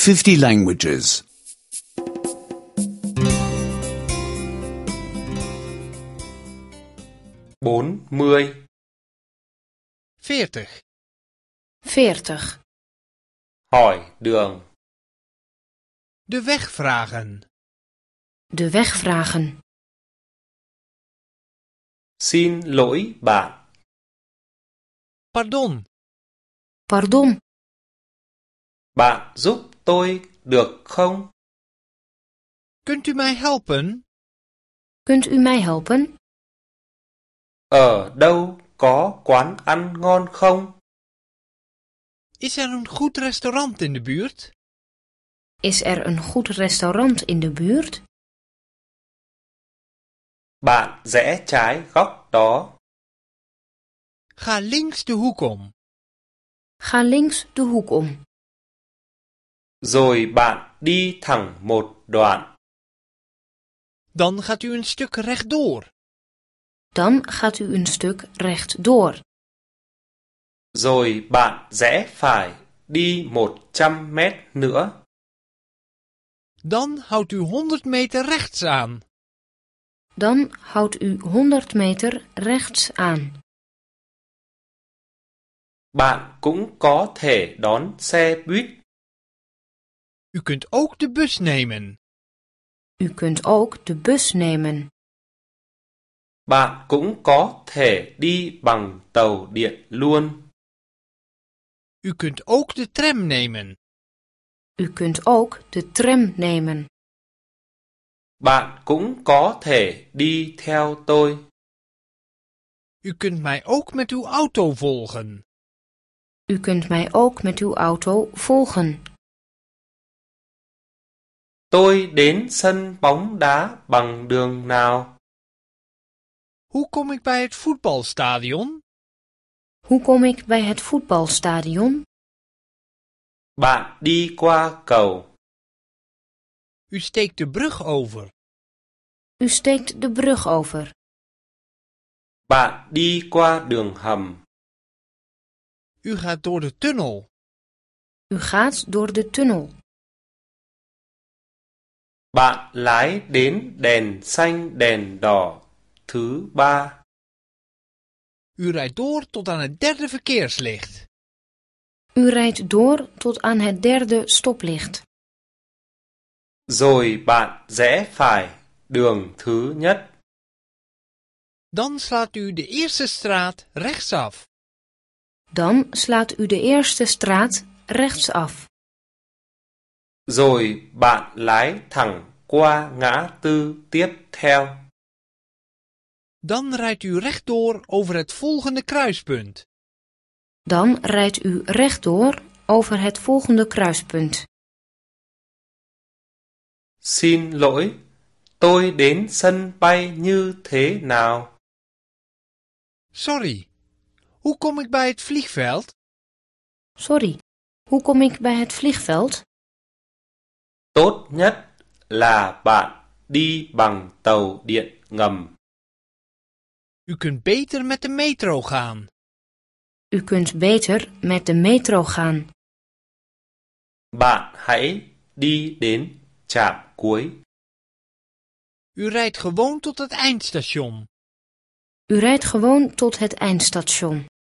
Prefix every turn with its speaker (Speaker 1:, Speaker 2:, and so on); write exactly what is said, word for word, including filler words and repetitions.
Speaker 1: fifty languages.
Speaker 2: bốn mươi.
Speaker 3: veertig.
Speaker 4: veertig.
Speaker 2: Hỏi đường.
Speaker 3: De weg vragen.
Speaker 4: De weg vragen.
Speaker 2: Xin lỗi bạn.
Speaker 3: Pardon.
Speaker 4: Pardon.
Speaker 2: Bạn giúp tôi được không?
Speaker 3: Kunt u mij helpen?
Speaker 4: Kunt u mij helpen?
Speaker 2: Ở đâu có quán ăn ngon không?
Speaker 3: Is er een goed restaurant in de buurt?
Speaker 4: Is er een goed restaurant in de buurt?
Speaker 2: Bạn rẽ trái góc đó.
Speaker 3: Ga links de hoek om.
Speaker 4: Ga links de hoek om.
Speaker 2: Rồi bạn đi thẳng một đoạn.
Speaker 3: Dan gaat u een stuk rechtdoor.
Speaker 4: Dan gaat u een stuk rechtdoor.
Speaker 2: Rồi bạn rẽ phải đi một trăm mét nữa.
Speaker 3: Dan houdt u honderd meter rechts aan.
Speaker 4: Dan houdt u honderd meter rechts aan.
Speaker 2: Bạn cũng có thể đón xe buýt.
Speaker 3: U kunt ook de bus nemen.
Speaker 4: U kunt ook de bus nemen.
Speaker 2: Bạn cũng có thể đi bằng tàu điện luôn.
Speaker 3: U kunt ook de tram nemen.
Speaker 4: U kunt ook de tram nemen.
Speaker 2: Bạn cũng có thể đi theo tôi.
Speaker 3: U kunt mij ook met uw auto volgen.
Speaker 4: U kunt mij ook met uw auto volgen.
Speaker 2: Tôi đến sân bóng đá bằng đường nào?
Speaker 3: Hoe kom ik bij het voetbalstadion?
Speaker 4: Hoe kom ik bij het voetbalstadion?
Speaker 2: Bạn đi qua cầu.
Speaker 3: U steekt de brug over.
Speaker 4: U steekt de brug over.
Speaker 2: Bạn đi qua đường hầm.
Speaker 3: U gaat door de tunnel.
Speaker 4: U gaat door de tunnel.
Speaker 2: Bạn lái đến đèn xanh đèn đỏ thứ ba.
Speaker 3: U rijdt door tot aan het derde verkeerslicht.
Speaker 4: U rijdt door tot aan het derde stoplicht.
Speaker 2: Rồi bạn rẽ phải đường thứ nhất.
Speaker 3: Dan slaat u de eerste straat rechtsaf.
Speaker 4: Dan slaat u de eerste straat rechtsaf.
Speaker 2: Rồi bạn lái thẳng qua ngã tư tiếp theo.
Speaker 3: Dan rijdt u rechtdoor over het volgende kruispunt.
Speaker 4: Dan rijdt u rechtdoor over het volgende kruispunt.
Speaker 2: Xin lỗi, tôi đến sân bay như thế nào?
Speaker 3: Sorry, hoe kom ik bij het vliegveld?
Speaker 4: Sorry, hoe kom ik bij het vliegveld?
Speaker 2: Tốt nhất là bạn đi bằng tàu điện ngầm.
Speaker 3: U kunt beter met de metro gaan.
Speaker 4: U kunt beter met de metro gaan.
Speaker 2: Bạn hãy đi đến trạm cuối.
Speaker 3: U rijdt gewoon tot het eindstation.
Speaker 4: U rijdt gewoon tot het eindstation.